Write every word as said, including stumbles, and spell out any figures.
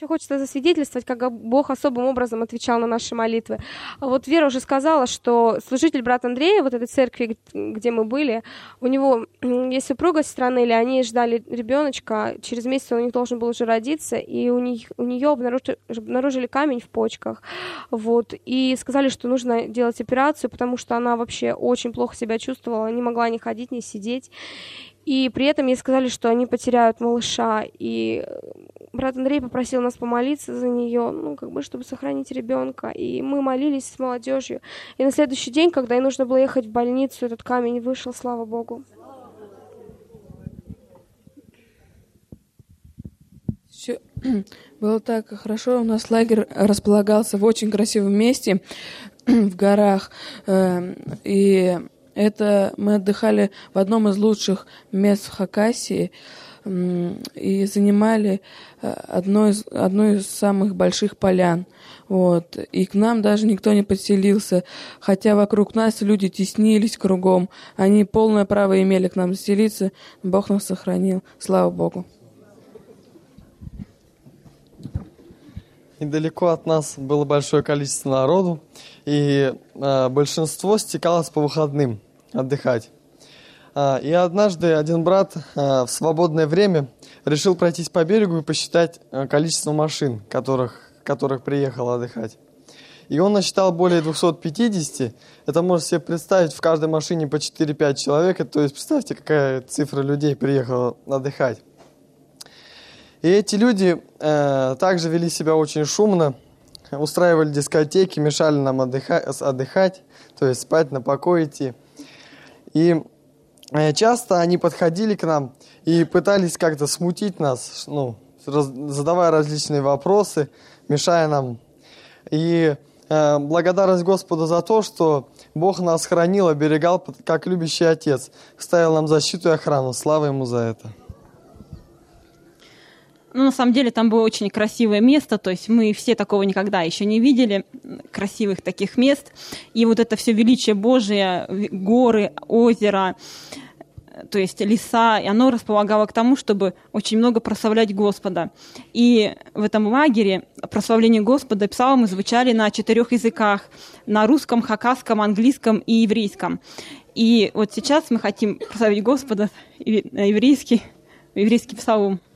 Хочется засвидетельствовать, как Бог особым образом отвечал на наши молитвы. А вот Вера уже сказала, что служитель брат Андрея, вот этой церкви, где мы были, у него есть супруга, сестра Нелли, они ждали ребеночка, через месяц у них должен был уже родиться, и у, них, у нее обнаружили, обнаружили камень в почках, вот, и сказали, что нужно делать операцию, потому что она вообще очень плохо себя чувствовала, не могла ни ходить, ни сидеть. И при этом ей сказали, что они потеряют малыша. И брат Андрей попросил нас помолиться за нее, ну, как бы, чтобы сохранить ребенка. И мы молились с молодежью. И на следующий день, когда ей нужно было ехать в больницу, этот камень вышел, слава Богу. Все было так хорошо. У нас лагерь располагался в очень красивом месте, в горах. И это мы отдыхали в одном из лучших мест в Хакасии и занимали одно из, одну из самых больших полян. Вот. И к нам даже никто не подселился, хотя вокруг нас люди теснились кругом. Они полное право имели к нам заселиться. Бог нас сохранил. Слава Богу. Недалеко от нас было большое количество народу, и э, большинство стекалось по выходным отдыхать. Э, и однажды один брат э, в свободное время решил пройтись по берегу и посчитать э, количество машин, которых, которых приехало отдыхать. И он насчитал более двести пятьдесят. Это можно себе представить, в каждой машине по четыре-пять человек. То есть представьте, какая цифра людей приехала отдыхать. И эти люди э, также вели себя очень шумно, устраивали дискотеки, мешали нам отдыхать, отдыхать, то есть спать, на покой идти. И э, часто они подходили к нам и пытались как-то смутить нас, ну, раз, задавая различные вопросы, мешая нам. И э, благодарность Господу за то, что Бог нас хранил, оберегал, как любящий Отец, ставил нам защиту и охрану. Слава Ему за это. Ну, на самом деле, там было очень красивое место, то есть мы все такого никогда еще не видели, красивых таких мест. И вот это все величие Божие, горы, озеро, то есть леса, и оно располагало к тому, чтобы очень много прославлять Господа. И в этом лагере прославление Господа, псалмы звучали на четырех языках, на русском, хакасском, английском и еврейском. И вот сейчас мы хотим прославить Господа на еврейский, еврейский псалом.